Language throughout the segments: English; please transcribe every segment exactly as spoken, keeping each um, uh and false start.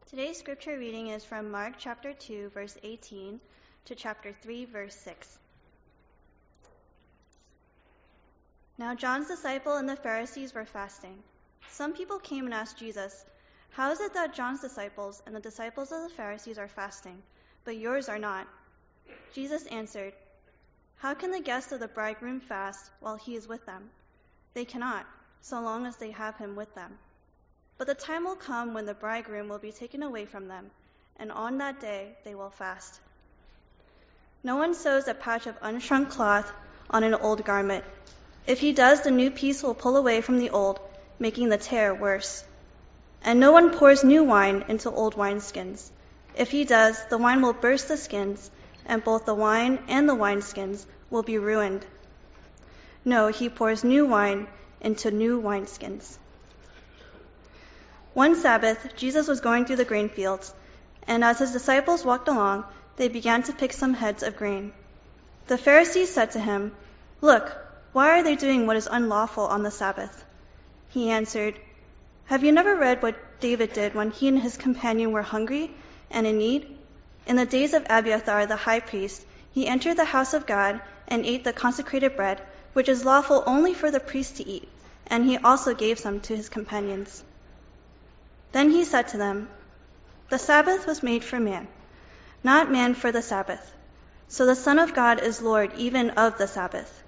Today's scripture reading is from Mark chapter two, verse eighteen to chapter three, verse six. Now John's disciple and the Pharisees were fasting. Some people came and asked Jesus, "How is it that John's disciples and the disciples of the Pharisees are fasting, but yours are not?" Jesus answered, "How can the guests of the bridegroom fast while he is with them? They cannot, so long as they have him with them. But the time will come when the bridegroom will be taken away from them, and on that day they will fast. No one sews a patch of unshrunk cloth on an old garment. If he does, the new piece will pull away from the old, making the tear worse. And no one pours new wine into old wineskins. If he does, the wine will burst the skins, and both the wine and the wineskins will be ruined. No, he pours new wine into new wineskins." One Sabbath, Jesus was going through the grain fields, and as his disciples walked along, they began to pick some heads of grain. The Pharisees said to him, "Look, why are they doing what is unlawful on the Sabbath?" He answered, "Have you never read what David did when he and his companion were hungry and in need? In the days of Abiathar the high priest, he entered the house of God and ate the consecrated bread, which is lawful only for the priest to eat, and he also gave some to his companions." Then he said to them, "The Sabbath was made for man, not man for the Sabbath. So the Son of God is Lord even of the Sabbath."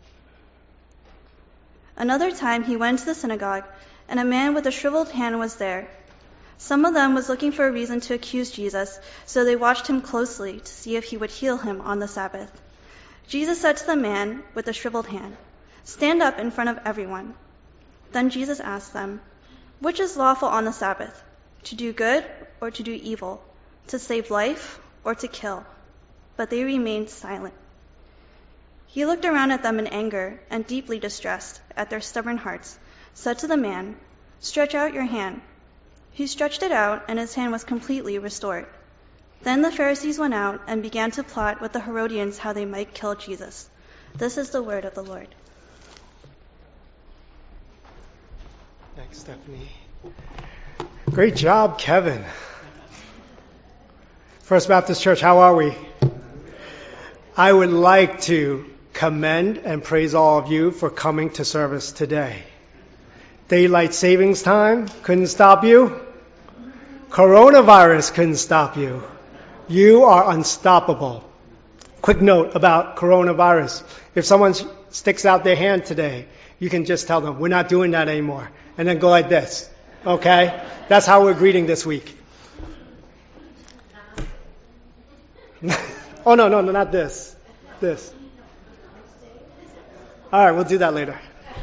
Another time he went to the synagogue, and a man with a shriveled hand was there. Some of them was looking for a reason to accuse Jesus, so they watched him closely to see if he would heal him on the Sabbath. Jesus said to the man with the shriveled hand, "Stand up in front of everyone." Then Jesus asked them, "Which is lawful on the Sabbath, to do good or to do evil, to save life or to kill?" But they remained silent. He looked around at them in anger and deeply distressed at their stubborn hearts, said to the man, "Stretch out your hand." He stretched it out, and his hand was completely restored. Then the Pharisees went out and began to plot with the Herodians how they might kill Jesus. This is the word of the Lord. Thanks, Stephanie. Great job, Kevin. First Baptist Church, how are we? I would like to commend and praise all of you for coming to service today. Daylight savings time couldn't stop you. Coronavirus couldn't stop you. You are unstoppable. Quick note about coronavirus. If someone sticks out their hand today, you can just tell them, "We're not doing that anymore." And then go like this. Okay? That's how we're greeting this week. oh, no, no, no, not this. This. All right, we'll do that later.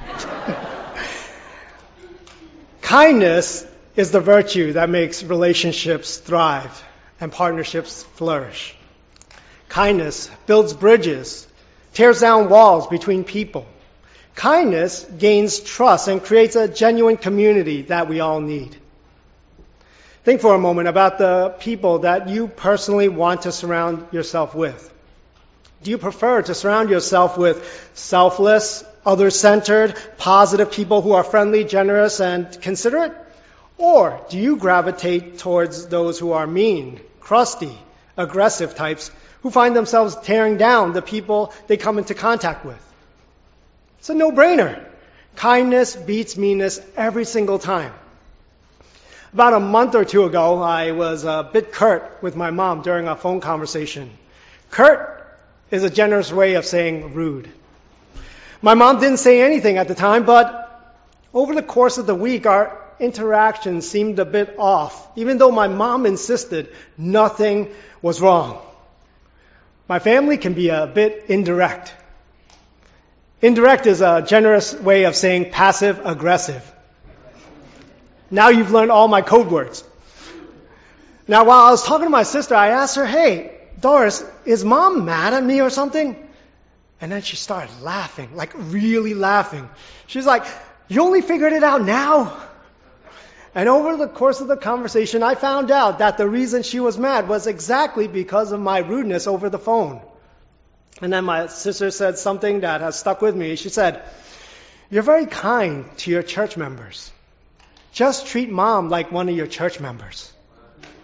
Kindness is the virtue that makes relationships thrive and partnerships flourish. Kindness builds bridges, tears down walls between people. Kindness gains trust and creates a genuine community that we all need. Think for a moment about the people that you personally want to surround yourself with. Do you prefer to surround yourself with selfless, other-centered, positive people who are friendly, generous, and considerate? Or do you gravitate towards those who are mean, crusty, aggressive types who find themselves tearing down the people they come into contact with? It's a no-brainer. Kindness beats meanness every single time. About a month or two ago, I was a bit curt with my mom during a phone conversation. Curt is a generous way of saying rude. My mom didn't say anything at the time, but over the course of the week, our interaction seemed a bit off, even though my mom insisted nothing was wrong. My family can be a bit indirect. Indirect is a generous way of saying passive-aggressive. Now you've learned all my code words. Now, while I was talking to my sister, I asked her, "Hey, Doris, is Mom mad at me or something?" And then she started laughing, like really laughing. She's like, "You only figured it out now?" And over the course of the conversation, I found out that the reason she was mad was exactly because of my rudeness over the phone. And then my sister said something that has stuck with me. She said, "You're very kind to your church members. Just treat Mom like one of your church members."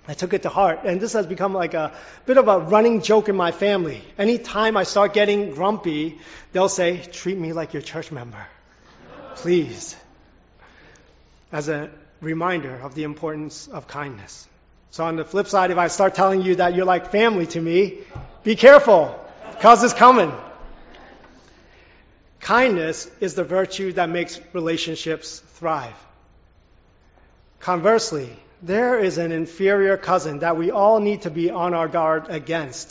I took it to heart, and this has become like a bit of a running joke in my family. Anytime I start getting grumpy, they'll say, treat me like your church member, please, as a reminder of the importance of kindness. So on the flip side, if I start telling you that you're like family to me, be careful, because it's coming. Kindness is the virtue that makes relationships thrive. Conversely, there is an inferior cousin that we all need to be on our guard against.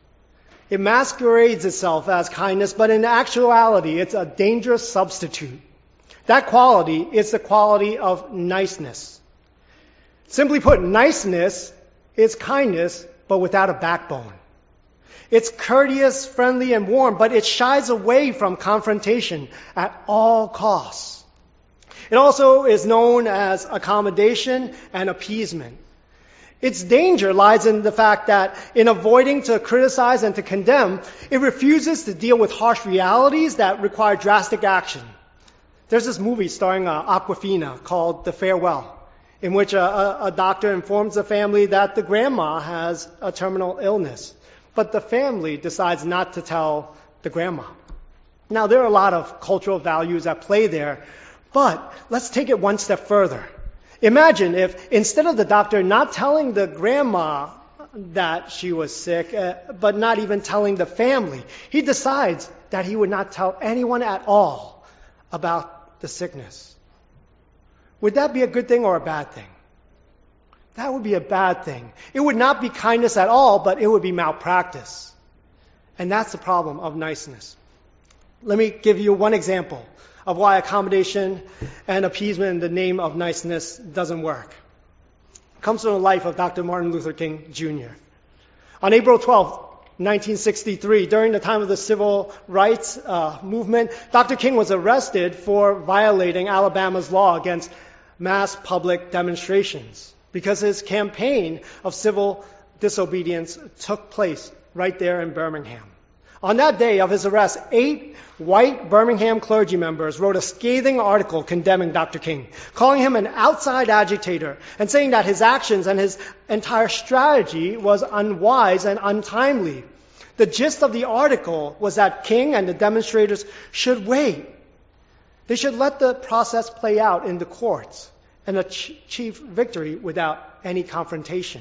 It masquerades itself as kindness, but in actuality, it's a dangerous substitute. That quality is the quality of niceness. Simply put, niceness is kindness, but without a backbone. It's courteous, friendly, and warm, but it shies away from confrontation at all costs. It also is known as accommodation and appeasement. Its danger lies in the fact that in avoiding to criticize and to condemn, it refuses to deal with harsh realities that require drastic action. There's this movie starring uh, Awkwafina called The Farewell, in which a, a, a doctor informs the family that the grandma has a terminal illness. But the family decides not to tell the grandma. Now, there are a lot of cultural values at play there, but let's take it one step further. Imagine if instead of the doctor not telling the grandma that she was sick, uh, but not even telling the family, he decides that he would not tell anyone at all about the sickness. Would that be a good thing or a bad thing? That would be a bad thing. It would not be kindness at all, but it would be malpractice. And that's the problem of niceness. Let me give you one example of why accommodation and appeasement in the name of niceness doesn't work. It comes from the life of Doctor Martin Luther King Junior On April twelfth, nineteen sixty-three, during the time of the civil rights uh, movement, Doctor King was arrested for violating Alabama's law against mass public demonstrations, because his campaign of civil disobedience took place right there in Birmingham. On that day of his arrest, eight white Birmingham clergy members wrote a scathing article condemning Doctor King, calling him an outside agitator, and saying that his actions and his entire strategy was unwise and untimely. The gist of the article was that King and the demonstrators should wait. They should let the process play out in the courts and achieve victory without any confrontation.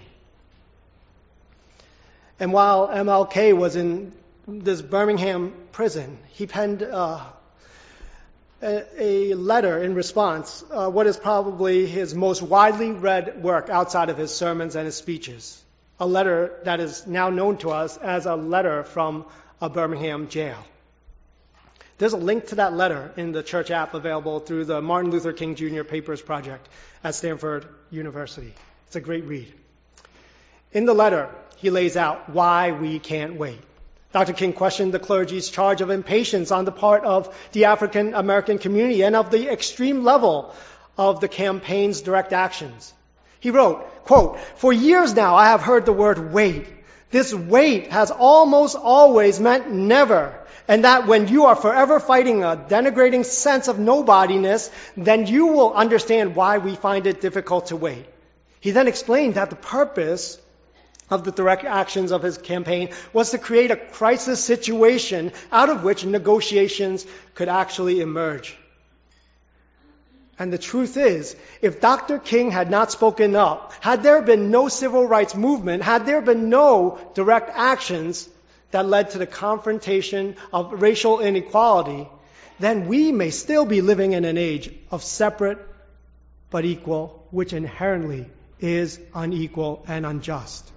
And while M L K was in this Birmingham prison, he penned uh, a, a letter in response, uh, what is probably his most widely read work outside of his sermons and his speeches, a letter that is now known to us as a letter from a Birmingham jail. There's a link to that letter in the church app available through the Martin Luther King Junior Papers Project at Stanford University. It's a great read. In the letter, he lays out why we can't wait. Doctor King questioned the clergy's charge of impatience on the part of the African American community and of the extreme level of the campaign's direct actions. He wrote, quote, "For years now I have heard the word wait. This wait has almost always meant never. And that when you are forever fighting a denigrating sense of nobodiness, then you will understand why we find it difficult to wait." He then explained that the purpose of the direct actions of his campaign was to create a crisis situation out of which negotiations could actually emerge. And the truth is, if Doctor King had not spoken up, had there been no civil rights movement, had there been no direct actions that led to the confrontation of racial inequality, then we may still be living in an age of separate but equal, which inherently is unequal and unjust.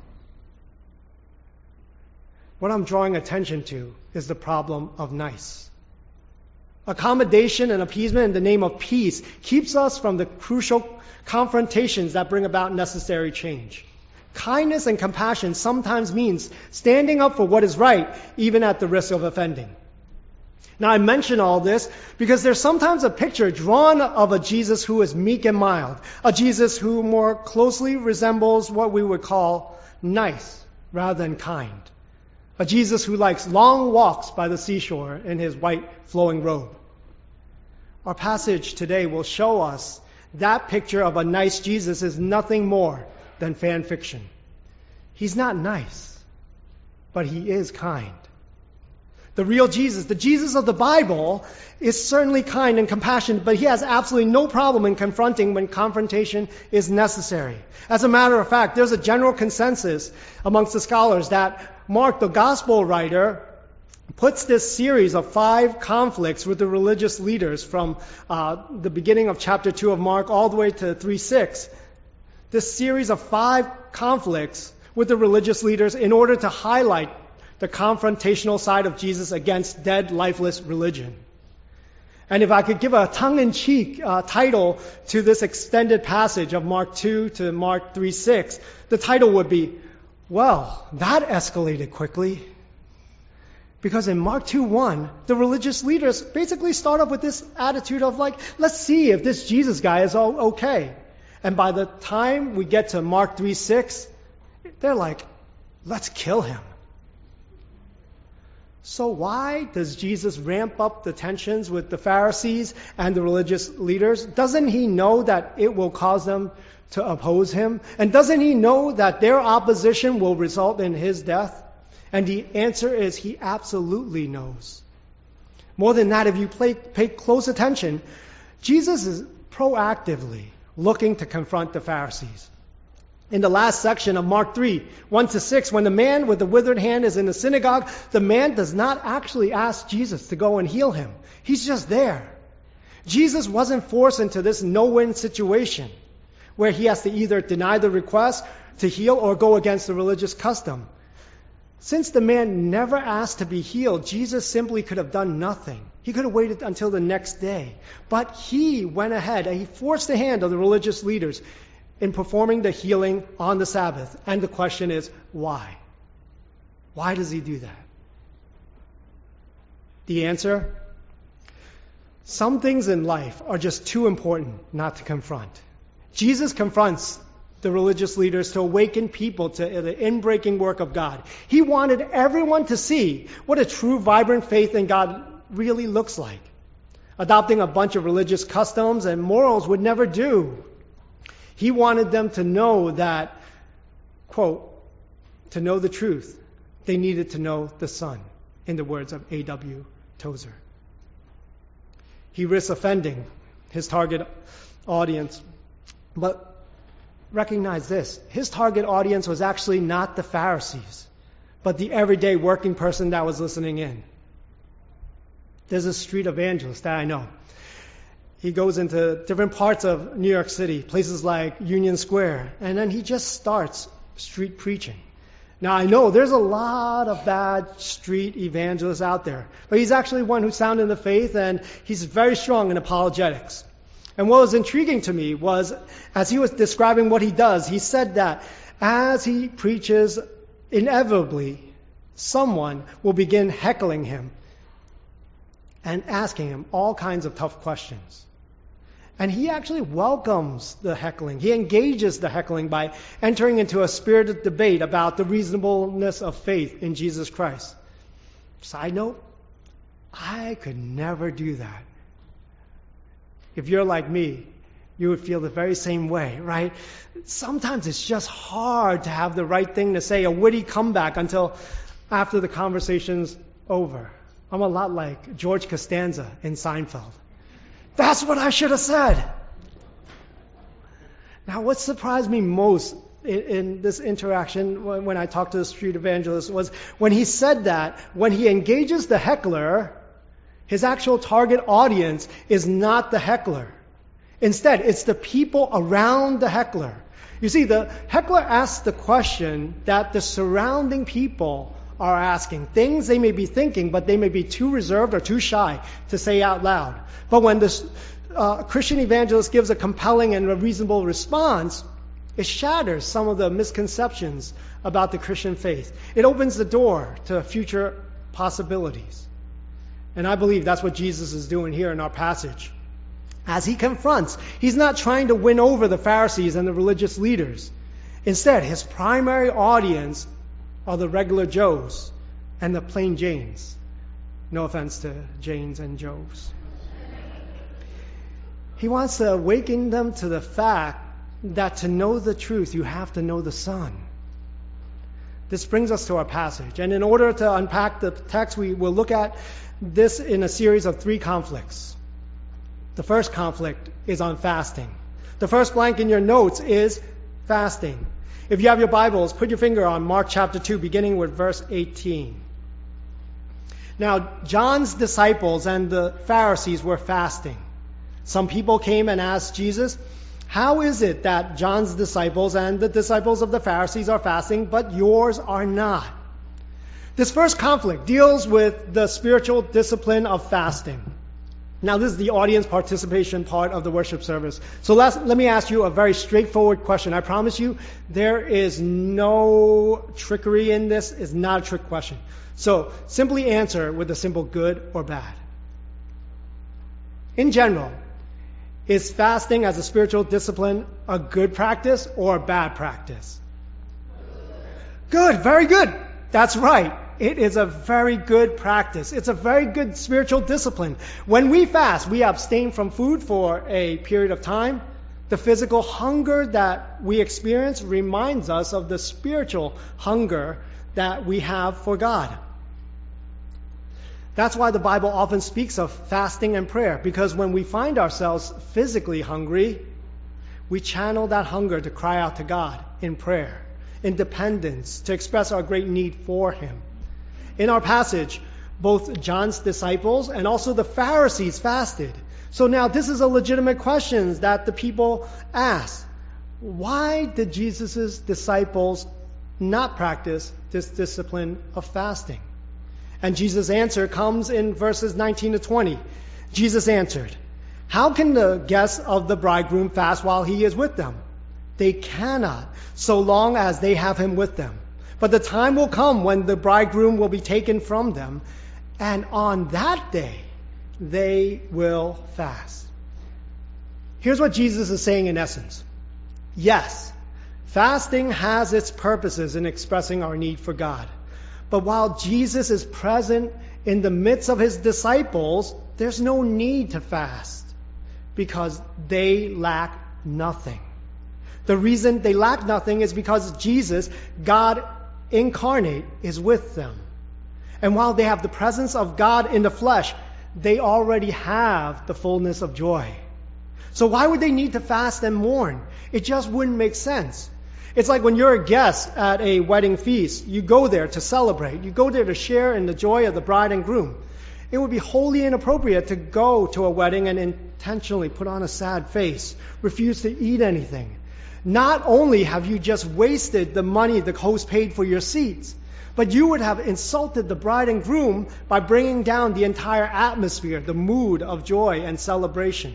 What I'm drawing attention to is the problem of nice. Accommodation and appeasement in the name of peace keeps us from the crucial confrontations that bring about necessary change. Kindness and compassion sometimes means standing up for what is right, even at the risk of offending. Now, I mention all this because there's sometimes a picture drawn of a Jesus who is meek and mild, a Jesus who more closely resembles what we would call nice rather than kind, a Jesus who likes long walks by the seashore in his white flowing robe. Our passage today will show us that picture of a nice Jesus is nothing more than fan fiction. He's not nice, but he is kind. The real Jesus, the Jesus of the Bible, is certainly kind and compassionate, but he has absolutely no problem in confronting when confrontation is necessary. As a matter of fact, there's a general consensus amongst the scholars that Mark, the gospel writer, puts this series of five conflicts with the religious leaders from uh, the beginning of chapter two of Mark all the way to three six. This series of five conflicts with the religious leaders in order to highlight the confrontational side of Jesus against dead, lifeless religion. And if I could give a tongue-in-cheek uh, title to this extended passage of Mark two to Mark three six, the title would be, well, that escalated quickly. Because in Mark two one, the religious leaders basically start off with this attitude of like, let's see if this Jesus guy is all okay. And by the time we get to Mark three six, they're like, let's kill him. So why does Jesus ramp up the tensions with the Pharisees and the religious leaders? Doesn't he know that it will cause them to oppose him? And doesn't he know that their opposition will result in his death? And the answer is he absolutely knows. More than that, if you pay, pay close attention, Jesus is proactively looking to confront the Pharisees. In the last section of Mark three, one to six, when the man with the withered hand is in the synagogue, the man does not actually ask Jesus to go and heal him. He's just there. Jesus wasn't forced into this no-win situation where he has to either deny the request to heal or go against the religious custom. Since the man never asked to be healed, Jesus simply could have done nothing. He could have waited until the next day. But he went ahead and he forced the hand of the religious leaders in performing the healing on the Sabbath. And the question is, why? Why does he do that? The answer? Some things in life are just too important not to confront. Jesus confronts the religious leaders to awaken people to the inbreaking work of God. He wanted everyone to see what a true, vibrant faith in God really looks like. Adopting a bunch of religious customs and morals would never do. He wanted them to know that, quote, to know the truth, they needed to know the Son, in the words of A W Tozer. He risks offending his target audience, but recognize this. His target audience was actually not the Pharisees, but the everyday working person that was listening in. There's a street evangelist that I know. He goes into different parts of New York City, places like Union Square, and then he just starts street preaching. Now, I know there's a lot of bad street evangelists out there, but he's actually one who's sound in the faith, and he's very strong in apologetics. And what was intriguing to me was, as he was describing what he does, he said that as he preaches, inevitably, someone will begin heckling him and asking him all kinds of tough questions. And he actually welcomes the heckling. He engages the heckling by entering into a spirited debate about the reasonableness of faith in Jesus Christ. Side note, I could never do that. If you're like me, you would feel the very same way, right? Sometimes it's just hard to have the right thing to say, a witty comeback until after the conversation's over. I'm a lot like George Costanza in Seinfeld. That's what I should have said. Now, what surprised me most in, in this interaction when, when I talked to the street evangelist was when he said that when he engages the heckler, his actual target audience is not the heckler. Instead, it's the people around the heckler. You see, the heckler asks the question that the surrounding people are asking. Things they may be thinking, but they may be too reserved or too shy to say out loud. But when the uh, Christian evangelist gives a compelling and a reasonable response, it shatters some of the misconceptions about the Christian faith. It opens the door to future possibilities. And I believe that's what Jesus is doing here in our passage. As he confronts, he's not trying to win over the Pharisees and the religious leaders. Instead, his primary audience are the regular Joes and the plain Janes. No offense to Janes and Joes. He wants to awaken them to the fact that to know the truth, you have to know the Son. This brings us to our passage. And in order to unpack the text, we will look at this in a series of three conflicts. The first conflict is on fasting. The first blank in your notes is fasting. If you have your Bibles, put your finger on Mark chapter two, beginning with verse eighteen. Now, John's disciples and the Pharisees were fasting. Some people came and asked Jesus, how is it that John's disciples and the disciples of the Pharisees are fasting, but yours are not? This first conflict deals with the spiritual discipline of fasting. Now, this is the audience participation part of the worship service. So let let me ask you a very straightforward question. I promise you, there is no trickery in this. It's not a trick question. So simply answer with a simple good or bad. In general, is fasting as a spiritual discipline a good practice or a bad practice? Good, very good. That's right. It is a very good practice. It's a very good spiritual discipline. When we fast, we abstain from food for a period of time. The physical hunger that we experience reminds us of the spiritual hunger that we have for God. That's why the Bible often speaks of fasting and prayer, because when we find ourselves physically hungry, we channel that hunger to cry out to God in prayer, in dependence, to express our great need for Him. In our passage, both John's disciples and also the Pharisees fasted. So now this is a legitimate question that the people ask. Why did Jesus' disciples not practice this discipline of fasting? And Jesus' answer comes in verses nineteen to twenty. Jesus answered, how can the guests of the bridegroom fast while he is with them? They cannot, so long as they have him with them. But the time will come when the bridegroom will be taken from them, and on that day they will fast. Here's what Jesus is saying in essence. Yes, fasting has its purposes in expressing our need for God. But while Jesus is present in the midst of his disciples, there's no need to fast because they lack nothing. The reason they lack nothing is because Jesus, God incarnate, is with them. And while they have the presence of God in the flesh, they already have the fullness of joy. So why would they need to fast and mourn? It just wouldn't make sense. It's like when you're a guest at a wedding feast, you go there to celebrate. You go there to share in the joy of the bride and groom. It would be wholly inappropriate to go to a wedding and intentionally put on a sad face, refuse to eat anything. Not only have you just wasted the money the host paid for your seats, but you would have insulted the bride and groom by bringing down the entire atmosphere, the mood of joy and celebration.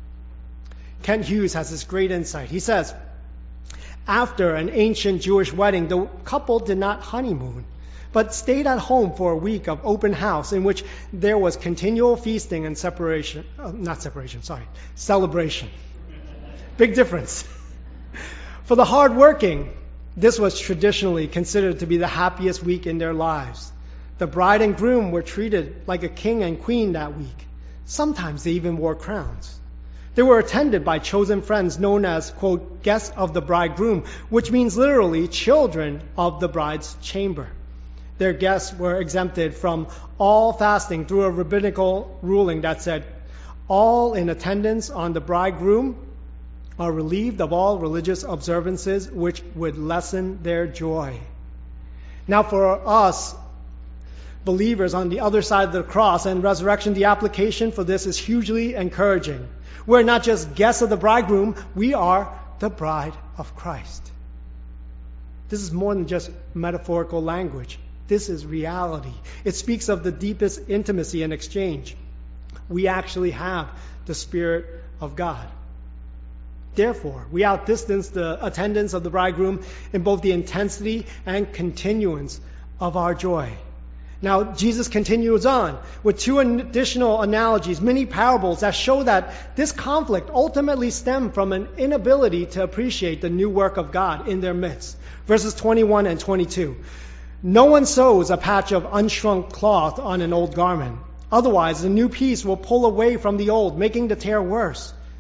Kent Hughes has this great insight. He says, after an ancient Jewish wedding, the couple did not honeymoon, but stayed at home for a week of open house in which there was continual feasting and separation, uh, not separation, sorry, celebration. Big difference. For the hardworking, this was traditionally considered to be the happiest week in their lives. The bride and groom were treated like a king and queen that week. Sometimes they even wore crowns. They were attended by chosen friends known as, quote, guests of the bridegroom, which means literally children of the bride's chamber. Their guests were exempted from all fasting through a rabbinical ruling that said, all in attendance on the bridegroom are relieved of all religious observances which would lessen their joy. Now for us, believers on the other side of the cross and resurrection, the application for this is hugely encouraging. We're not just guests of the bridegroom, we are the bride of Christ. This is more than just metaphorical language. This is reality. It speaks of the deepest intimacy and exchange. We actually have the Spirit of God. Therefore, we outdistance the attendance of the bridegroom in both the intensity and continuance of our joy. Now, Jesus continues on with two additional analogies, many parables that show that this conflict ultimately stemmed from an inability to appreciate the new work of God in their midst. Verses twenty-one and twenty-two. No one sews a patch of unshrunk cloth on an old garment. Otherwise, the new piece will pull away from the old, making the tear worse.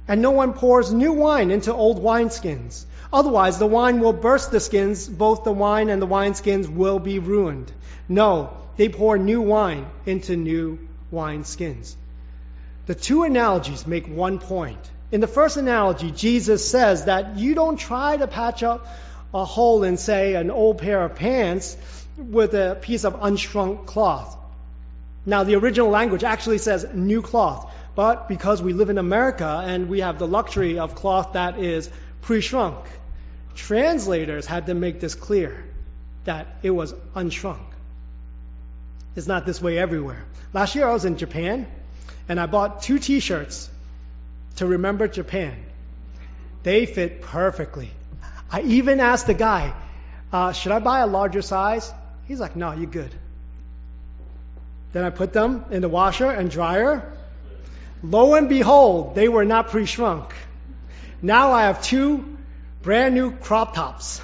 And no one pours new wine into old wineskins. Otherwise, the wine will burst the skins, both the wine and the wineskins will be ruined. No, they pour new wine into new wineskins. The two analogies make one point. In the first analogy, Jesus says that you don't try to patch up a hole in, say, an old pair of pants with a piece of unshrunk cloth. Now, the original language actually says new cloth, but because we live in America and we have the luxury of cloth that is pre-shrunk, translators had to make this clear that it was unshrunk. It's not this way everywhere. Last year I was in Japan, and I bought two t-shirts to remember Japan. They fit perfectly. I even asked the guy, uh, should I buy a larger size? He's like, no, you're good. Then I put them in the washer and dryer. Lo and behold, they were not pre-shrunk. Now I have two brand new crop tops.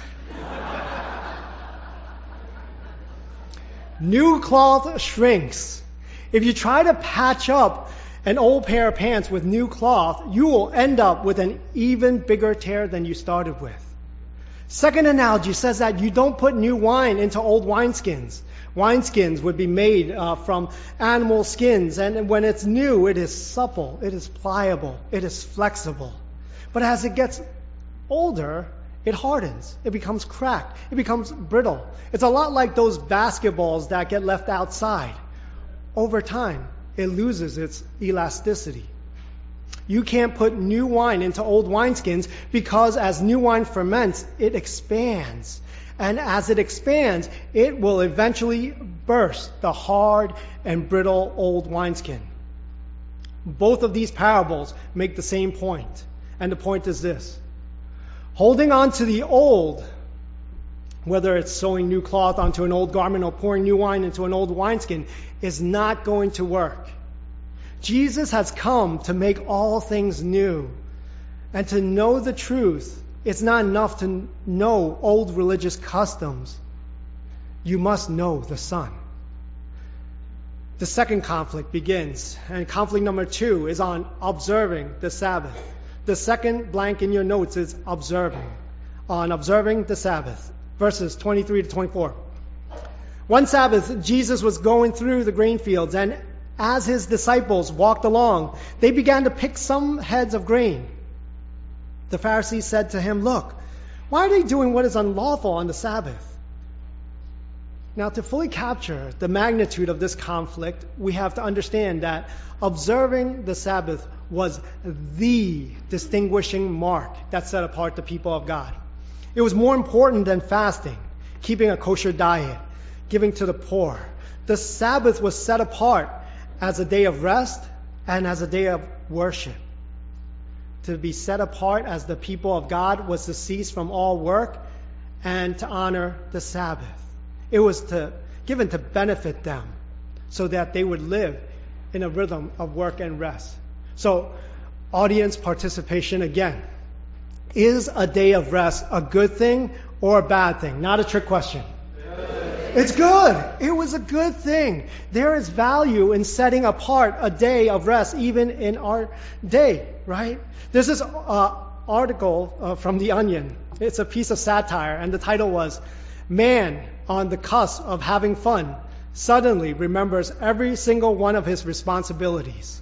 New cloth shrinks. If you try to patch up an old pair of pants with new cloth, you will end up with an even bigger tear than you started with. Second analogy says that you don't put new wine into old wineskins. Wineskins would be made uh, from animal skins, and when it's new, it is supple, it is pliable, it is flexible. But as it gets older, it hardens, it becomes cracked, it becomes brittle. It's a lot like those basketballs that get left outside. Over time, it loses its elasticity. You can't put new wine into old wineskins because as new wine ferments, it expands. And as it expands, it will eventually burst the hard and brittle old wineskin. Both of these parables make the same point. And the point is this. Holding on to the old, whether it's sewing new cloth onto an old garment or pouring new wine into an old wineskin, is not going to work. Jesus has come to make all things new. And to know the truth, it's not enough to know old religious customs. You must know the Son. The second conflict begins, and conflict number two is on observing the Sabbath. The second blank in your notes is observing, on observing the Sabbath. Verses twenty-three to twenty-four. One Sabbath, Jesus was going through the grain fields, and as his disciples walked along, they began to pick some heads of grain. The Pharisees said to him, "Look, why are they doing what is unlawful on the Sabbath?" Now, to fully capture the magnitude of this conflict, we have to understand that observing the Sabbath was the distinguishing mark that set apart the people of God. It was more important than fasting, keeping a kosher diet, giving to the poor. The Sabbath was set apart as a day of rest and as a day of worship. To be set apart as the people of God was to cease from all work and to honor the Sabbath. It was to given to benefit them so that they would live in a rhythm of work and rest. So, audience participation again. Is a day of rest a good thing or a bad thing? Not a trick question. Good. It's good. It was a good thing. There is value in setting apart a day of rest even in our day, right? There's this uh, article uh, from The Onion. It's a piece of satire, and the title was, "Man on the cusp of having fun suddenly remembers every single one of his responsibilities."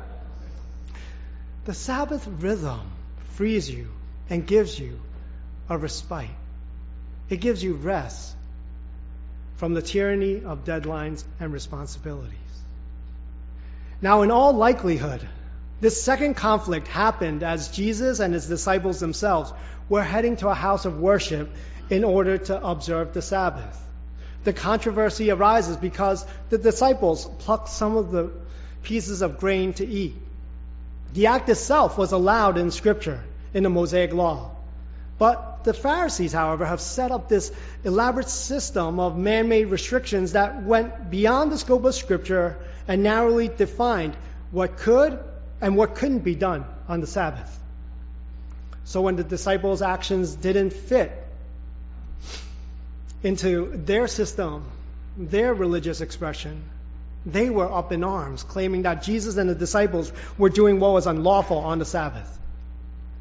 The Sabbath rhythm frees you and gives you a respite. It gives you rest from the tyranny of deadlines and responsibilities. Now, in all likelihood, this second conflict happened as Jesus and his disciples themselves were heading to a house of worship in order to observe the Sabbath. The controversy arises because the disciples plucked some of the pieces of grain to eat. The act itself was allowed in Scripture, in the Mosaic Law. But the Pharisees, however, have set up this elaborate system of man-made restrictions that went beyond the scope of Scripture and narrowly defined what could and what couldn't be done on the Sabbath. So when the disciples' actions didn't fit into their system, their religious expression, they were up in arms, claiming that Jesus and the disciples were doing what was unlawful on the Sabbath.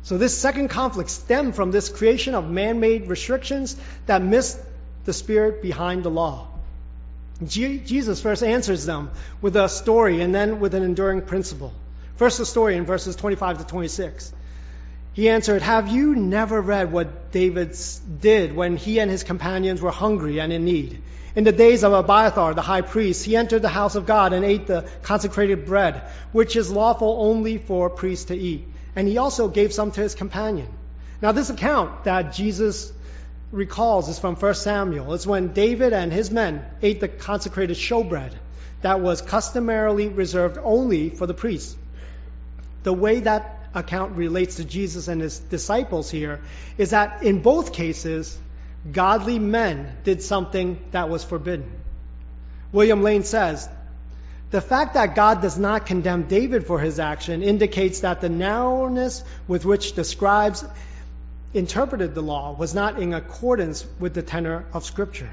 So this second conflict stemmed from this creation of man-made restrictions that missed the spirit behind the law. Je- Jesus first answers them with a story and then with an enduring principle. First, the story in verses twenty-five to twenty-six. He answered, "Have you never read what David did when he and his companions were hungry and in need? In the days of Abiathar, the high priest, he entered the house of God and ate the consecrated bread, which is lawful only for priests to eat. And he also gave some to his companion." Now this account that Jesus recalls is from First Samuel. It's when David and his men ate the consecrated showbread that was customarily reserved only for the priests. The way that account relates to Jesus and his disciples here is that in both cases, godly men did something that was forbidden. William Lane says, "The fact that God does not condemn David for his action indicates that the narrowness with which the scribes interpreted the law was not in accordance with the tenor of Scripture."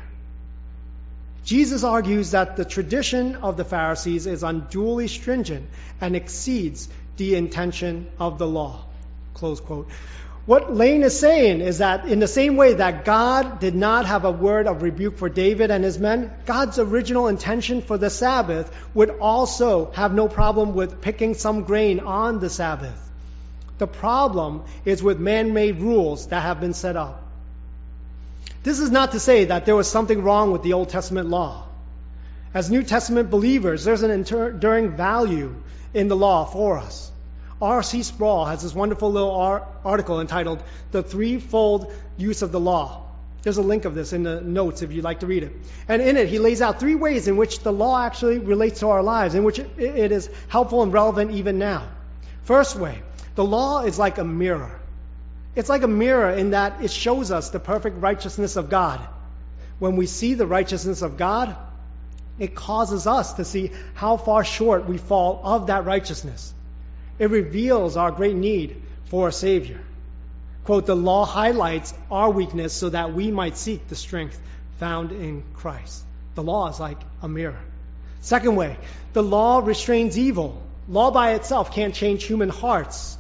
Jesus argues that the tradition of the Pharisees is unduly stringent and exceeds the intention of the law. Close quote. What Lane is saying is that in the same way that God did not have a word of rebuke for David and his men, God's original intention for the Sabbath would also have no problem with picking some grain on the Sabbath. The problem is with man-made rules that have been set up. This is not to say that there was something wrong with the Old Testament law. As New Testament believers, there's an enduring value in the law for us. R C Sproul has this wonderful little ar- article entitled "The Threefold Use of the Law." There's a link of this in the notes if you'd like to read it. And in it, he lays out three ways in which the law actually relates to our lives, in which it, it is helpful and relevant even now. First way, the law is like a mirror. It's like a mirror in that it shows us the perfect righteousness of God. When we see the righteousness of God, it causes us to see how far short we fall of that righteousness. It reveals our great need for a Savior. Quote, "The law highlights our weakness so that we might seek the strength found in Christ." The law is like a mirror. Second way, the law restrains evil. Law by itself can't change human hearts.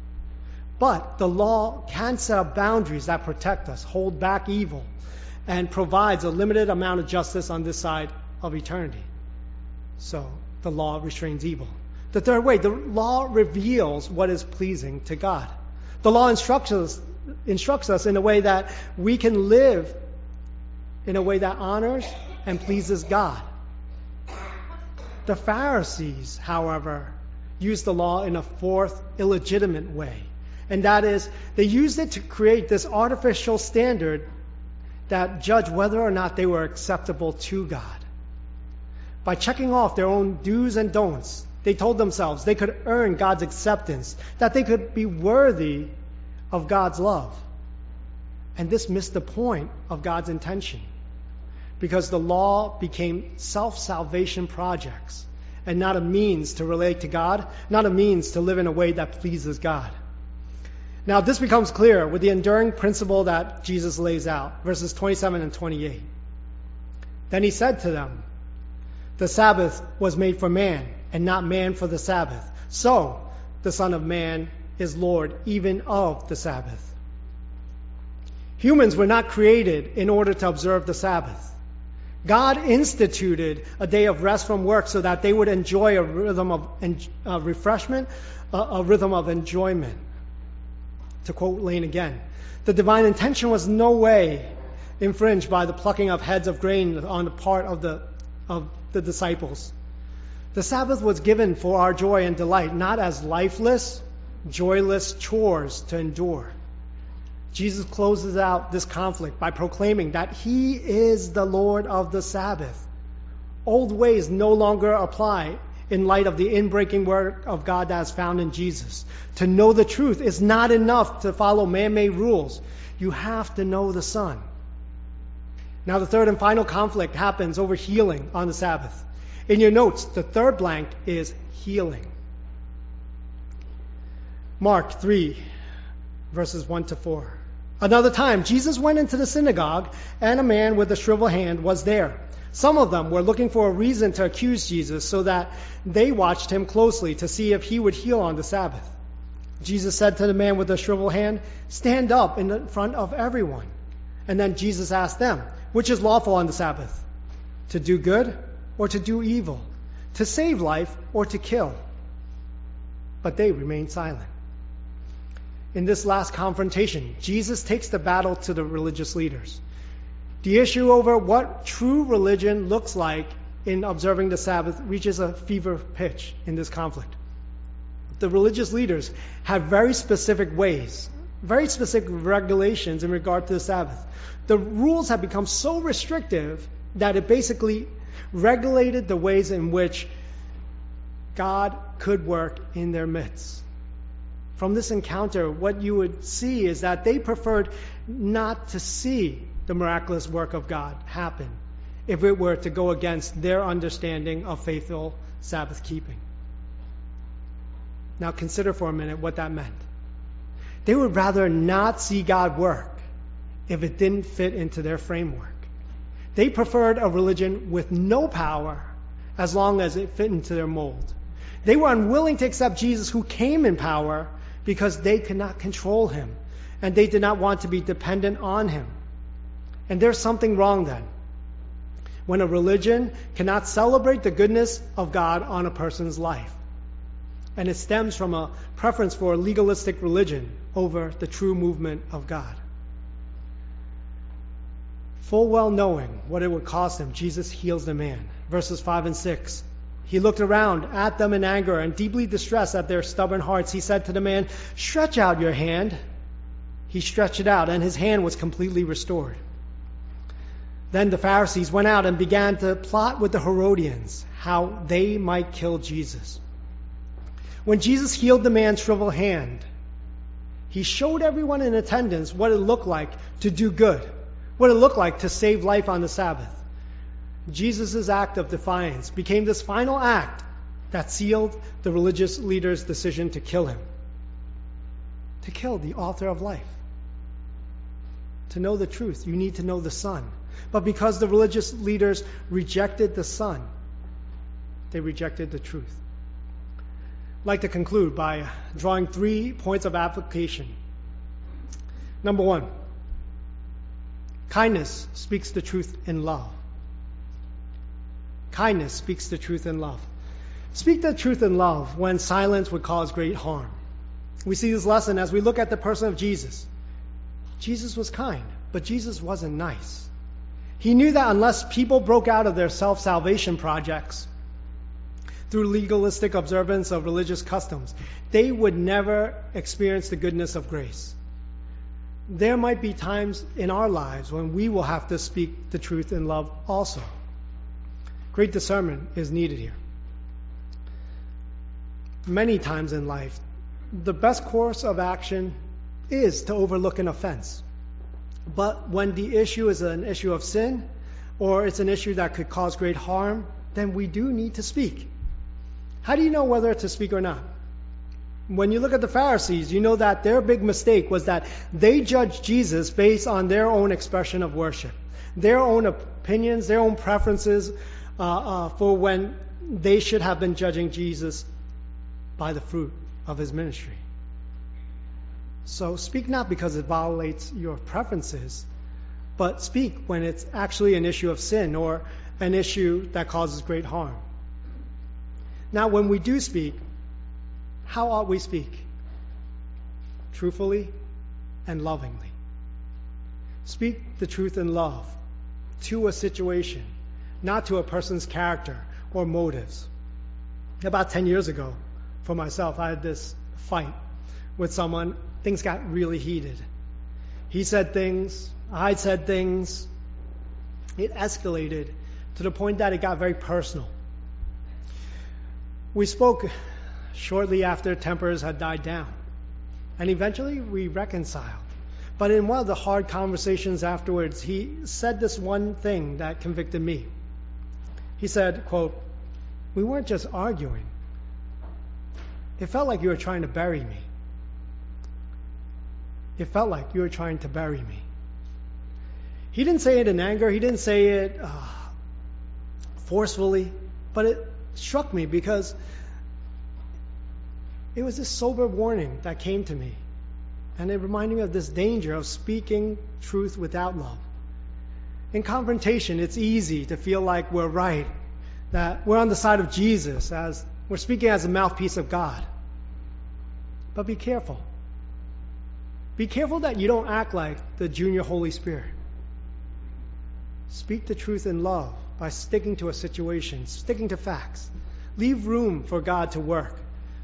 But the law can set up boundaries that protect us, hold back evil, and provides a limited amount of justice on this side of eternity. So the law restrains evil. The third way, the law reveals what is pleasing to God. The law instructs us, instructs us in a way that we can live in a way that honors and pleases God. The Pharisees, however, used the law in a fourth illegitimate way. And that is, they used it to create this artificial standard that judged whether or not they were acceptable to God. By checking off their own do's and don'ts, they told themselves they could earn God's acceptance, that they could be worthy of God's love. And this missed the point of God's intention, because the law became self-salvation projects and not a means to relate to God, not a means to live in a way that pleases God. Now, this becomes clear with the enduring principle that Jesus lays out, verses twenty-seven and twenty-eight. Then he said to them, "The Sabbath was made for man, and not man for the Sabbath. So, the Son of Man is Lord even of the Sabbath." Humans were not created in order to observe the Sabbath. God instituted a day of rest from work so that they would enjoy a rhythm of uh, refreshment, a, a rhythm of enjoyment. To quote Lane again, the divine intention was no way infringed by the plucking of heads of grain on the part of the of the disciples. The Sabbath was given for our joy and delight, not as lifeless, joyless chores to endure. Jesus closes out this conflict by proclaiming that He is the Lord of the Sabbath. Old ways no longer apply in light of the inbreaking work of God that is found in Jesus. To know the truth is not enough to follow man-made rules. You have to know the Son. Now the third and final conflict happens over healing on the Sabbath. In your notes, the third blank is healing. Mark three, verses one to four. Another time, Jesus went into the synagogue, and a man with a shriveled hand was there. Some of them were looking for a reason to accuse Jesus, so that they watched him closely to see if he would heal on the Sabbath. Jesus said to the man with the shriveled hand, "Stand up in front of everyone." And then Jesus asked them, "Which is lawful on the Sabbath? To do good or to do evil? To save life or to kill?" But they remained silent. In this last confrontation, Jesus takes the battle to the religious leaders. The issue over what true religion looks like in observing the Sabbath reaches a fever pitch in this conflict. The religious leaders have very specific ways, very specific regulations in regard to the Sabbath. The rules have become so restrictive that it basically regulated the ways in which God could work in their midst. From this encounter, what you would see is that they preferred not to see the miraculous work of God happen if it were to go against their understanding of faithful Sabbath keeping. Now consider for a minute what that meant. They would rather not see God work if it didn't fit into their framework. They preferred a religion with no power as long as it fit into their mold. They were unwilling to accept Jesus, who came in power, because they could not control him, and they did not want to be dependent on him. And there's something wrong then, when a religion cannot celebrate the goodness of God on a person's life. And it stems from a preference for a legalistic religion over the true movement of God. Full well knowing what it would cost him, Jesus heals the man. Verses five and six. He looked around at them in anger and deeply distressed at their stubborn hearts. He said to the man, "Stretch out your hand." He stretched it out, and his hand was completely restored. Then the Pharisees went out and began to plot with the Herodians how they might kill Jesus. When Jesus healed the man's shriveled hand, he showed everyone in attendance what it looked like to do good, what it looked like to save life on the Sabbath. Jesus' act of defiance became this final act that sealed the religious leaders' decision to kill him. To kill the author of life. To know the truth, you need to know the Son. But because the religious leaders rejected the Son, they rejected the truth. I'd like to conclude by drawing three points of application. Number one, kindness speaks the truth in love. Kindness speaks the truth in love. Speak the truth in love when silence would cause great harm. We see this lesson as we look at the person of Jesus. Jesus was kind, but Jesus wasn't nice. He knew that unless people broke out of their self-salvation projects through legalistic observance of religious customs, they would never experience the goodness of grace. There might be times in our lives when we will have to speak the truth in love also. Great discernment is needed here. Many times in life, the best course of action is to overlook an offense. But when the issue is an issue of sin, or it's an issue that could cause great harm, then we do need to speak. How do you know whether to speak or not? When you look at the Pharisees, you know that their big mistake was that they judged Jesus based on their own expression of worship, their own opinions, their own preferences uh, uh, for when they should have been judging Jesus by the fruit of his ministry. So speak not because it violates your preferences, but speak when it's actually an issue of sin or an issue that causes great harm. Now, when we do speak, how ought we speak? Truthfully and lovingly. Speak the truth in love to a situation, not to a person's character or motives. About ten years ago, for myself, I had this fight with someone. Things got really heated. He said things, I said things. It escalated to the point that it got very personal. We spoke shortly after tempers had died down, and eventually we reconciled. But in one of the hard conversations afterwards, he said this one thing that convicted me. He said, quote, "We weren't just arguing. It felt like you were trying to bury me. It felt like you were trying to bury me." He didn't say it in anger. He didn't say it uh, forcefully. But it struck me because it was this sober warning that came to me. And it reminded me of this danger of speaking truth without love. In confrontation, it's easy to feel like we're right, that we're on the side of Jesus, as we're speaking as a mouthpiece of God. But be careful. Be careful that you don't act like the junior Holy Spirit. Speak the truth in love by sticking to a situation, sticking to facts. Leave room for God to work,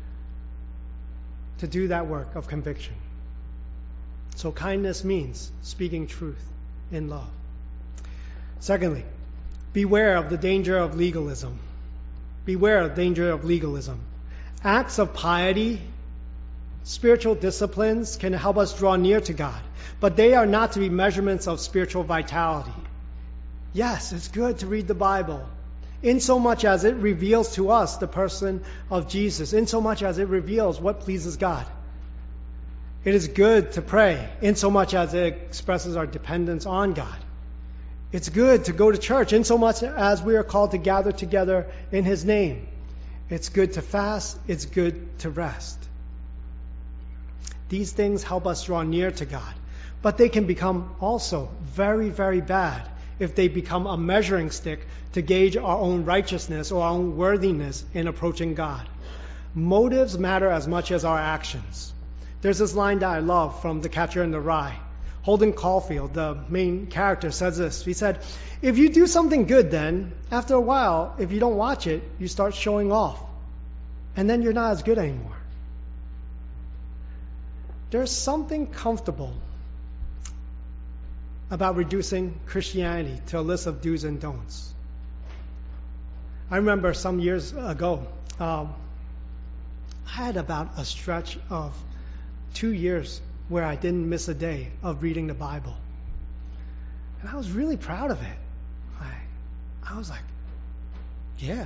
to do that work of conviction. So kindness means speaking truth in love. Secondly, beware of the danger of legalism. Beware of the danger of legalism. Acts of piety, spiritual disciplines can help us draw near to God, but they are not to be measurements of spiritual vitality. Yes, it's good to read the Bible, in so much as it reveals to us the person of Jesus, in so much as it reveals what pleases God. It is good to pray, in so much as it expresses our dependence on God. It's good to go to church, in so much as we are called to gather together in His name. It's good to fast. It's good to rest. These things help us draw near to God. But they can become also very, very bad if they become a measuring stick to gauge our own righteousness or our own worthiness in approaching God. Motives matter as much as our actions. There's this line that I love from The Catcher in the Rye. Holden Caulfield, the main character, says this. He said, if you do something good then, after a while, if you don't watch it, you start showing off. And then you're not as good anymore. There's something comfortable about reducing Christianity to a list of do's and don'ts. I remember some years ago, um, I had about a stretch of two years where I didn't miss a day of reading the Bible. And I was really proud of it. I, I was like, yeah.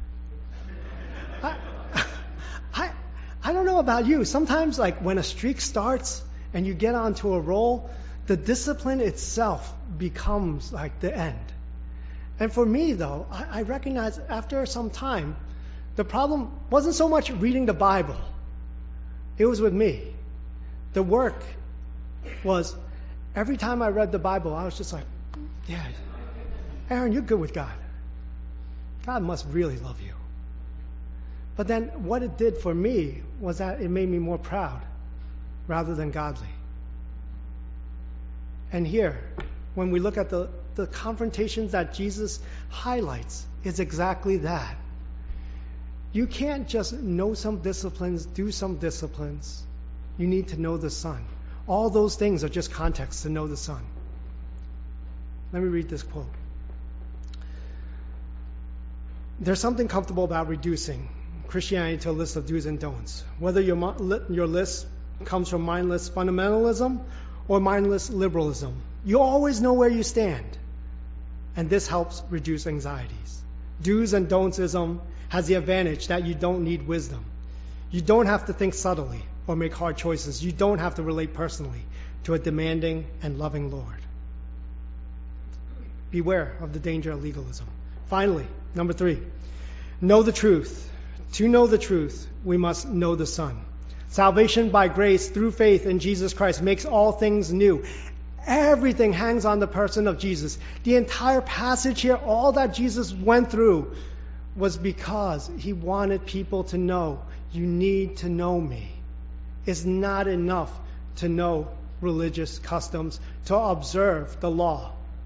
I, I, I don't know about you. Sometimes, like, when a streak starts and you get onto a roll, the discipline itself becomes like the end. And for me, though, I, I recognize after some time, the problem wasn't so much reading the Bible. It was with me. The work was, every time I read the Bible, I was just like, yeah, Aaron, you're good with God. God must really love you. But then what it did for me was that it made me more proud rather than godly. And here, when we look at the, the confrontations that Jesus highlights, it's exactly that. You can't just know some disciplines, do some disciplines. You need to know the Son. All those things are just context to know the Son. Let me read this quote. There's something comfortable about reducing Christianity to a list of do's and don'ts. Whether your, your list comes from mindless fundamentalism or mindless liberalism, you always know where you stand. And this helps reduce anxieties. Do's and don'tsism has the advantage that you don't need wisdom. You don't have to think subtly or make hard choices. You don't have to relate personally to a demanding and loving Lord. Beware of the danger of legalism. Finally, number three, know the truth. To know the truth, we must know the Son. Salvation by grace through faith in Jesus Christ makes all things new. Everything hangs on the person of Jesus. The entire passage here, all that Jesus went through, was because He wanted people to know, you need to know me. It's not enough to know religious customs, to observe the law.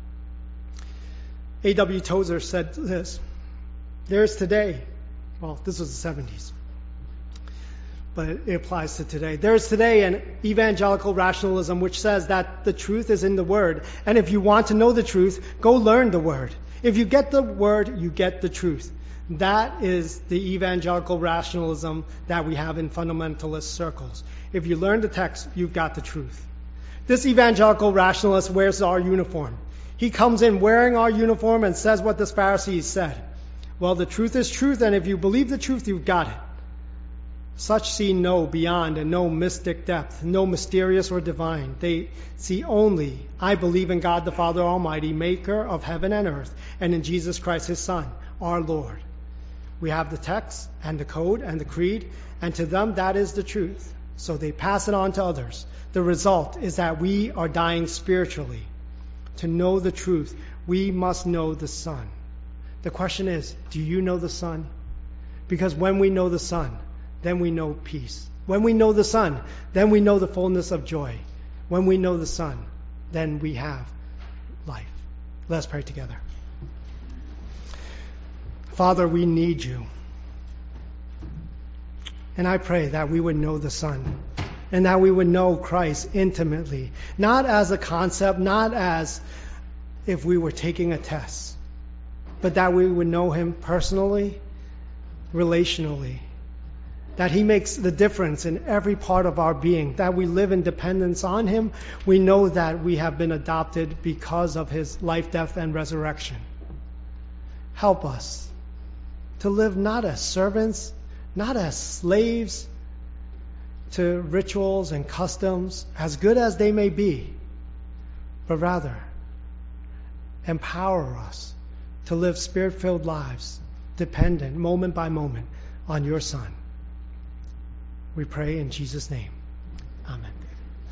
A W Tozer said this, there is today, well, this was the seventies, but it applies to today. There is today an evangelical rationalism which says that the truth is in the Word, and if you want to know the truth, go learn the Word. If you get the Word, you get the truth. That is the evangelical rationalism that we have in fundamentalist circles. If you learn the text, you've got the truth. This evangelical rationalist wears our uniform. He comes in wearing our uniform and says what the Pharisees said. Well, the truth is truth, and if you believe the truth, you've got it. Such see no beyond and no mystic depth, no mysterious or divine. They see only, I believe in God the Father Almighty, maker of heaven and earth, and in Jesus Christ His Son, our Lord. We have the text and the code and the creed, and to them that is the truth. So they pass it on to others. The result is that we are dying spiritually. To know the truth, we must know the Son. The question is, do you know the Son? Because when we know the Son, then we know peace. When we know the Son, then we know the fullness of joy. When we know the Son, then we have life. Let's pray together. Father, we need you. And I pray that we would know the Son and that we would know Christ intimately, not as a concept, not as if we were taking a test, but that we would know him personally, relationally, that he makes the difference in every part of our being, that we live in dependence on him. We know that we have been adopted because of his life, death, and resurrection. Help us to live not as servants, not as slaves to rituals and customs, as good as they may be, but rather empower us to live spirit-filled lives, dependent moment by moment on your Son. We pray in Jesus' name.